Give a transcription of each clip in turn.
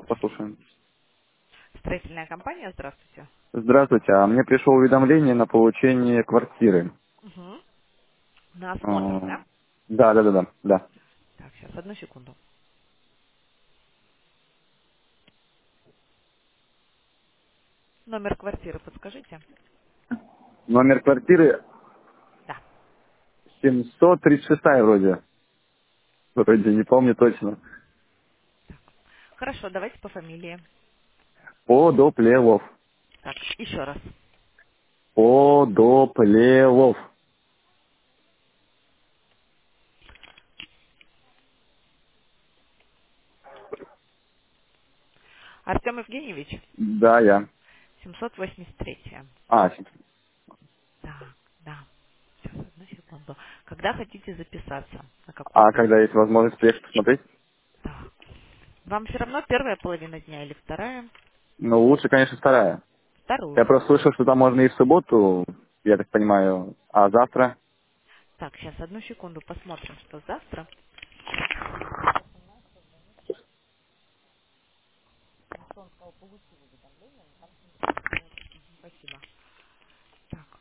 послушаем. Строительная компания, здравствуйте. Здравствуйте, а мне пришло уведомление на получение квартиры. Угу. На осмотр, А, да? Да, да, да, да, да. Так, сейчас, одну секунду. Номер квартиры подскажите? Номер квартиры Да. 736 вроде. Вроде, не помню точно. Хорошо, давайте по фамилии. Подоплевов. Так, еще раз. Подоплевов. Артем Евгеньевич, Да, я. 783. А, Так, да. Сейчас, одну секунду. Когда хотите записаться? На какой а день? когда есть возможность приехать посмотреть? Так. Вам все равно первая половина дня или вторая? Ну, лучше, конечно, вторая. Я Вторую. просто слышал, что там можно и в субботу, я так понимаю, а завтра? Так, сейчас, одну секунду, посмотрим, что завтра. Спасибо. Так,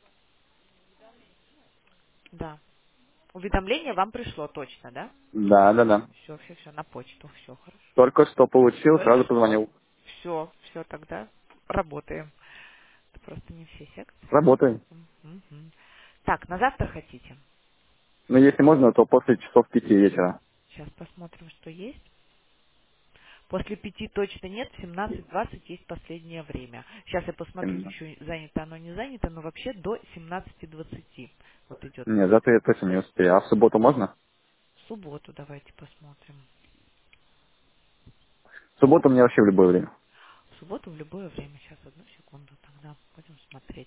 да. Уведомление вам пришло точно, да? Да, да, да. Все, на почту. Все, хорошо. Только что получил, Только сразу что. позвонил. Все, тогда работаем. Это просто не все секции. Работаем. Мгм. Так, на завтра хотите? Но если можно, то после часов 5 вечера. Сейчас посмотрим, что есть. После 5 точно нет, в 17:20 есть последнее время. Сейчас я посмотрю, Именно. еще занято оно, не занято, но вообще до 17:20 вот идет Нет, завтра я последнее точно не время. успею. А в субботу можно? В субботу давайте посмотрим. В субботу мне вообще в любое время. В субботу в любое время. Сейчас, одну секунду, тогда будем смотреть.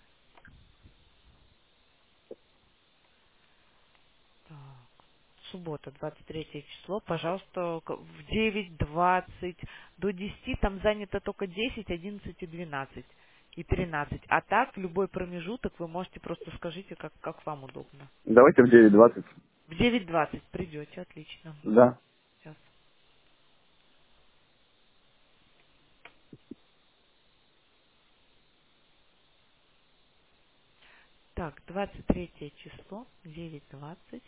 Так. Суббота, 23 число, пожалуйста, в 9:20 до 10 там занято только 10, 11 и 12 и 13. А так, в любой промежуток вы можете просто скажите, как вам удобно. Давайте в 9:20. В 9:20 придете, отлично. Да. Сейчас. Так, 23 число, 9:20.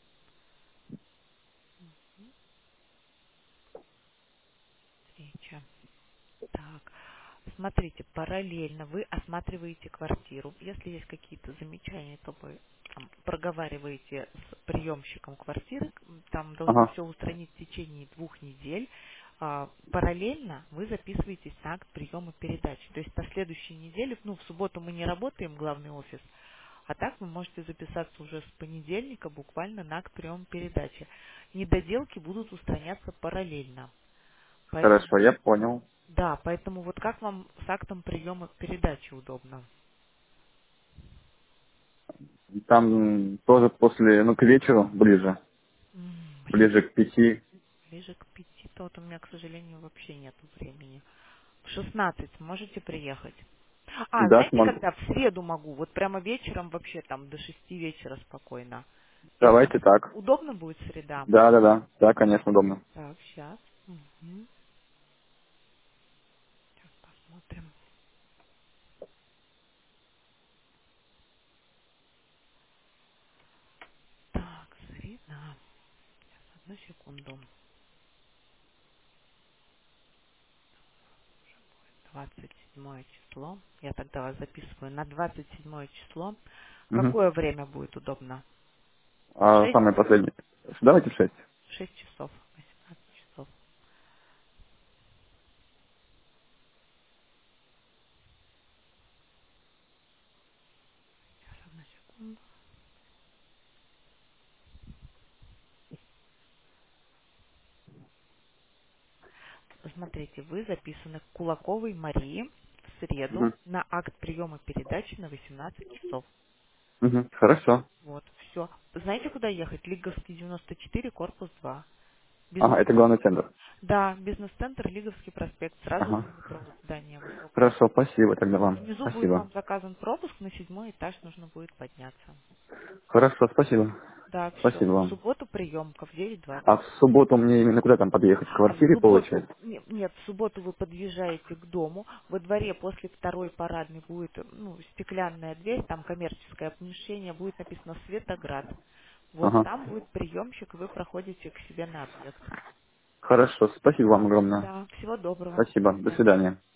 Встреча. Так, смотрите, параллельно вы осматриваете квартиру. Если есть какие-то замечания, то вы там проговариваете с приемщиком квартиры. Там должны Ага. все устранить в течение 2 недель. Параллельно вы записываетесь на акт приема передачи. То есть на следующей неделе, ну, в субботу мы не работаем, главный офис, а так вы можете записаться уже с понедельника буквально на акт приема передачи. Недоделки будут устраняться параллельно. Хорошо, Поэтому я понял. да, поэтому вот как вам с актом приема передачи удобно? Там тоже после, ну, к вечеру ближе. Ближе, Ближе к 5. ближе к 5, то вот у меня, к сожалению, вообще нет времени. В 16 сможете приехать? А, Да, знаете, смогу. когда в среду могу, вот прямо вечером вообще там до 6 вечера спокойно. Если Давайте так. удобно будет среда? Да, да, да. Да, конечно, удобно. Так, сейчас. Сейчас посмотрим. Так, среда. Одну секунду. 27 число. Я тогда вас записываю на 27 число. Угу. Какое время будет удобно? А 6, самое последнее. Давайте в 6. 6 часов, 18 часов. Сейчас, одну секунду. Смотрите, вы записаны к Кулаковой Марии в среду Угу. на акт приема передачи на 18 часов. Угу. Хорошо. Вот, все. Знаете, куда ехать? Лиговский 94, корпус 2. Ага, Бизнес... это главный центр. Да, бизнес-центр, Лиговский проспект, сразу Ага. за метро, вот здание высокое. Хорошо, спасибо тогда вам. Внизу будет Спасибо. вам заказан пропуск, на 7 этаж нужно будет подняться. Хорошо, спасибо. Да, все. Спасибо В вам. субботу приемка в 9:20. А в субботу мне именно куда там подъехать? К В квартире, субботу, получается? нет, в субботу вы подъезжаете к дому, во дворе после второй парадной будет стеклянная дверь, там коммерческое помещение, будет написано «Светоград». Вот Ага. там будет приемщик, и вы проходите к себе на объект. Хорошо, спасибо вам огромное. Да, всего доброго. До Спасибо, до свидания. свидания.